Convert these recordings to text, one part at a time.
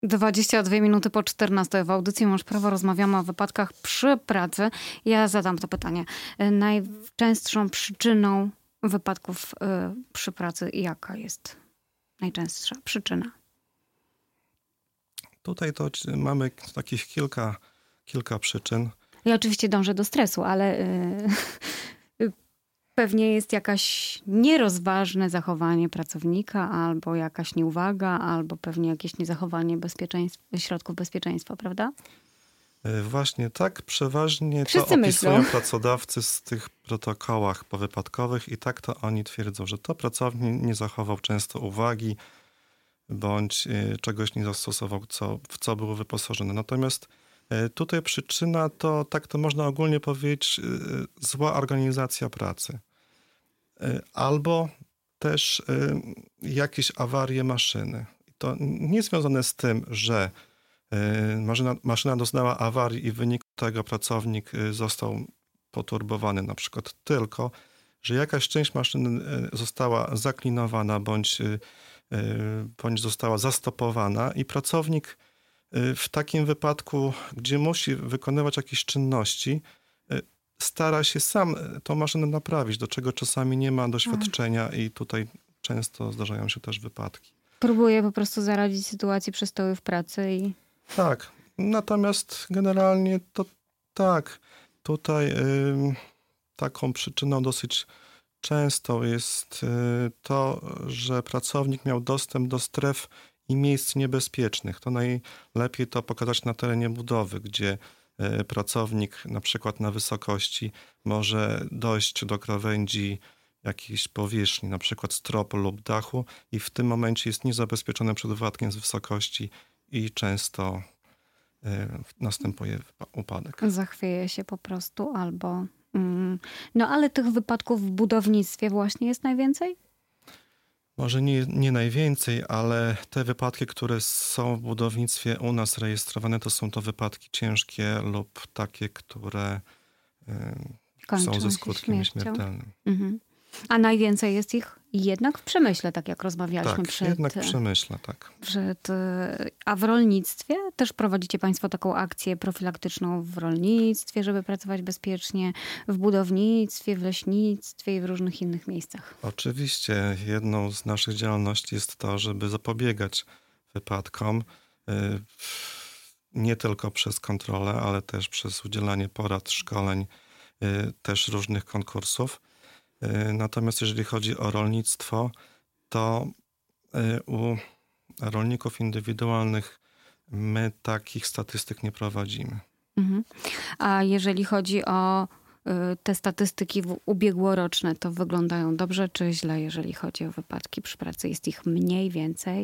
22 minuty po 14 w audycji Masz Prawo rozmawiamy o wypadkach przy pracy. Ja zadam to pytanie. Najczęstszą przyczyną wypadków przy pracy jaka jest najczęstsza przyczyna? Tutaj to mamy takich kilka przyczyn. Ja oczywiście dążę do stresu, ale pewnie jest jakaś nierozważne zachowanie pracownika, albo jakaś nieuwaga, albo pewnie jakieś niezachowanie środków bezpieczeństwa, prawda? Właśnie tak przeważnie Wszyscy to opisują myślą. pracodawcy z tych protokołach powypadkowych i tak to oni twierdzą, że to pracownik nie zachował często uwagi, bądź czegoś nie zastosował, w co był wyposażony. Natomiast tutaj przyczyna to, tak to można ogólnie powiedzieć, zła organizacja pracy. Albo też jakieś awarie maszyny. To nie związane z tym, że maszyna doznała awarii i w wyniku tego pracownik został poturbowany na przykład, tylko że jakaś część maszyny została zaklinowana bądź została zastopowana i pracownik w takim wypadku, gdzie musi wykonywać jakieś czynności, stara się sam tą maszynę naprawić, do czego czasami nie ma doświadczenia i tutaj często zdarzają się też wypadki. Próbuję po prostu zaradzić sytuacji przystoju w pracy i... Tak, natomiast generalnie to tak, tutaj taką przyczyną dosyć częstą jest to, że pracownik miał dostęp do stref i miejsc niebezpiecznych. To najlepiej to pokazać na terenie budowy, gdzie pracownik na przykład na wysokości może dojść do krawędzi jakiejś powierzchni, na przykład stropu lub dachu i w tym momencie jest niezabezpieczony przed wypadkiem z wysokości i często następuje upadek. Zachwieje się po prostu albo... No ale tych wypadków w budownictwie właśnie jest najwięcej? Może nie najwięcej, ale te wypadki, które są w budownictwie u nas rejestrowane, to są to wypadki ciężkie lub takie, które są ze skutkiem śmiertelnym. Mhm. A najwięcej jest ich jednak w przemyśle, tak jak rozmawialiśmy Tak, jednak w przemyśle, tak. A w rolnictwie też prowadzicie państwo taką akcję profilaktyczną w rolnictwie, żeby pracować bezpiecznie, w budownictwie, w leśnictwie i w różnych innych miejscach? Oczywiście jedną z naszych działalności jest to, żeby zapobiegać wypadkom, nie tylko przez kontrolę, ale też przez udzielanie porad, szkoleń, też różnych konkursów. Natomiast jeżeli chodzi o rolnictwo, to u rolników indywidualnych my takich statystyk nie prowadzimy. Mhm. A jeżeli chodzi o te statystyki ubiegłoroczne, to wyglądają dobrze czy źle, jeżeli chodzi o wypadki przy pracy? Jest ich mniej, więcej?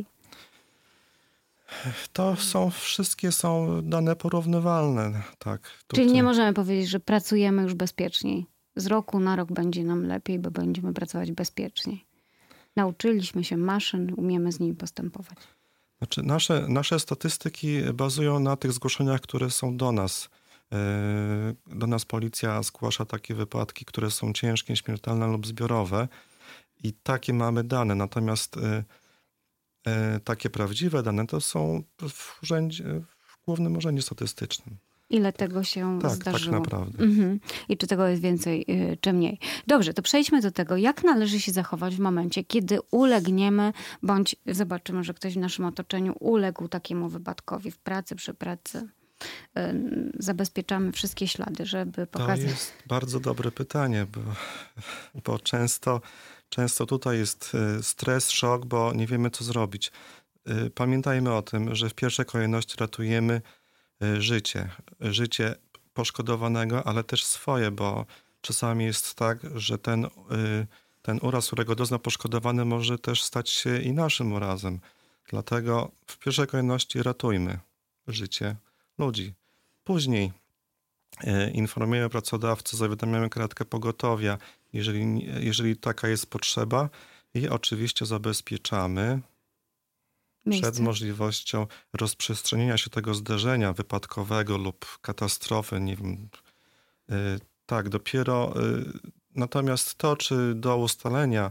To wszystkie są dane porównywalne. Tak. Tutaj... Czyli nie możemy powiedzieć, że pracujemy już bezpieczniej. Z roku na rok będzie nam lepiej, bo będziemy pracować bezpieczniej. Nauczyliśmy się maszyn, umiemy z nimi postępować. Znaczy nasze statystyki bazują na tych zgłoszeniach, które są do nas. Do nas policja zgłasza takie wypadki, które są ciężkie, śmiertelne lub zbiorowe i takie mamy dane. Natomiast takie prawdziwe dane to są w Głównym Urzędzie Statystycznym. Ile tego się zdarzyło? Tak naprawdę. Mhm. I czy tego jest więcej, czy mniej. Dobrze, to przejdźmy do tego, jak należy się zachować w momencie, kiedy ulegniemy, bądź zobaczymy, że ktoś w naszym otoczeniu uległ takiemu wypadkowi w pracy, przy pracy. Zabezpieczamy wszystkie ślady, żeby pokazać... To jest bardzo dobre pytanie, bo często tutaj jest stres, szok, bo nie wiemy, co zrobić. Pamiętajmy o tym, że w pierwszej kolejności ratujemy życie poszkodowanego, ale też swoje, bo czasami jest tak, że ten uraz, którego dozna poszkodowany, może też stać się i naszym urazem. Dlatego w pierwszej kolejności ratujmy życie ludzi. Później informujemy pracodawcę, zawiadamiamy karetkę pogotowia, jeżeli taka jest potrzeba i oczywiście zabezpieczamy przed możliwością rozprzestrzenienia się tego zdarzenia wypadkowego lub katastrofy. Nie wiem. Tak, dopiero natomiast to, czy do ustalenia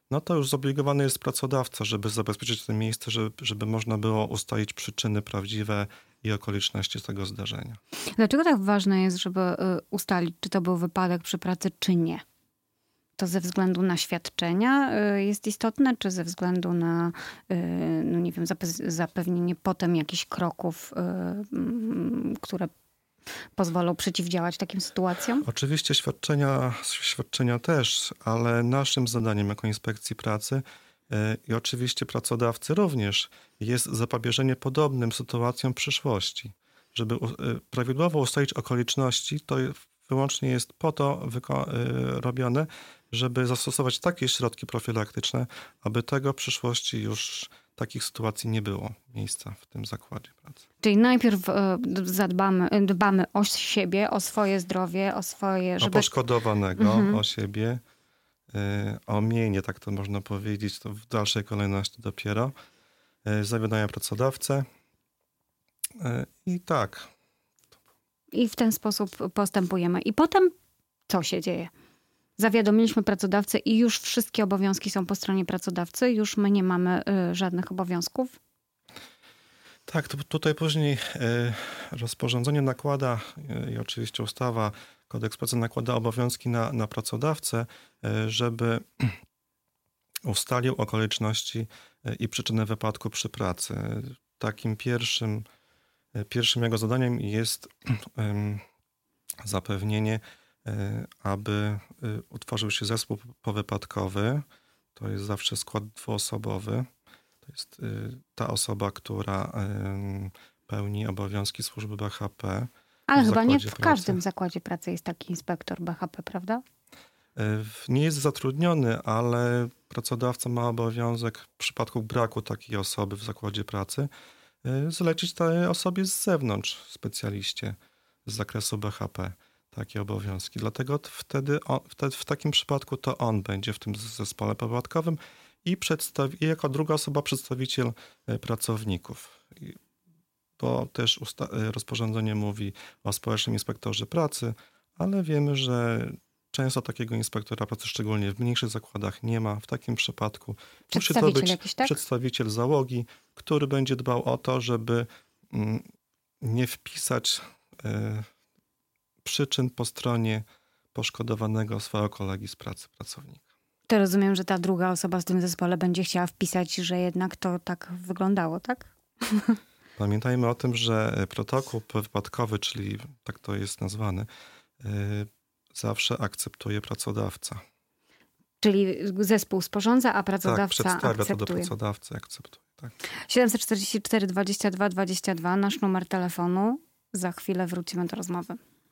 no to już zobligowany jest pracodawca, żeby zabezpieczyć to miejsce, żeby można było ustalić przyczyny prawdziwe i okoliczności tego zdarzenia. Dlaczego tak ważne jest, żeby ustalić, czy to był wypadek przy pracy, czy nie? To ze względu na świadczenia jest istotne, czy ze względu na, no nie wiem, zapewnienie potem jakichś kroków, które pozwolą przeciwdziałać takim sytuacjom? Oczywiście świadczenia też, ale naszym zadaniem jako Inspekcji Pracy i oczywiście pracodawcy również jest zapobieżenie podobnym sytuacjom w przyszłości. Żeby prawidłowo ustalić okoliczności, to wyłącznie jest po to robione, żeby zastosować takie środki profilaktyczne, aby tego w przyszłości już takich sytuacji nie było miejsca w tym zakładzie pracy. Czyli najpierw dbamy o siebie, o swoje zdrowie, o swoje... O poszkodowanego, o siebie, o mienie, tak to można powiedzieć, to w dalszej kolejności dopiero. Zawiadamiam pracodawcę i tak. I w ten sposób postępujemy. I potem co się dzieje? Zawiadomiliśmy pracodawcę i już wszystkie obowiązki są po stronie pracodawcy? Już my nie mamy żadnych obowiązków? Tak, to tutaj później rozporządzenie nakłada i oczywiście ustawa, kodeks pracy nakłada obowiązki na pracodawcę, żeby ustalił okoliczności i przyczynę wypadku przy pracy. Takim pierwszym jego zadaniem jest zapewnienie, aby utworzył się zespół powypadkowy. To jest zawsze skład dwuosobowy. To jest ta osoba, która pełni obowiązki służby BHP. Ale chyba nie w każdym zakładzie pracy jest taki inspektor BHP, prawda? Nie jest zatrudniony, ale pracodawca ma obowiązek w przypadku braku takiej osoby w zakładzie pracy zlecić tej osobie z zewnątrz, specjaliście z zakresu BHP, takie obowiązki. Dlatego wtedy w takim przypadku to on będzie w tym zespole powypadkowym i jako druga osoba przedstawiciel pracowników. Bo też rozporządzenie mówi o społecznym inspektorze pracy, ale wiemy, że często takiego inspektora pracy, szczególnie w mniejszych zakładach, nie ma. W takim przypadku musi to być jakiś, tak? przedstawiciel załogi, który będzie dbał o to, żeby nie wpisać przyczyn po stronie poszkodowanego swojego kolegi z pracy, pracownika. To rozumiem, że ta druga osoba w tym zespole będzie chciała wpisać, że jednak to tak wyglądało, tak? Pamiętajmy o tym, że protokół wypadkowy, czyli tak to jest nazwany, zawsze akceptuje pracodawca. Czyli zespół sporządza, a pracodawca przedstawia akceptuje. to do pracodawcy, akceptuje. Tak. 744 22 22, nasz numer telefonu. Za chwilę wrócimy do rozmowy.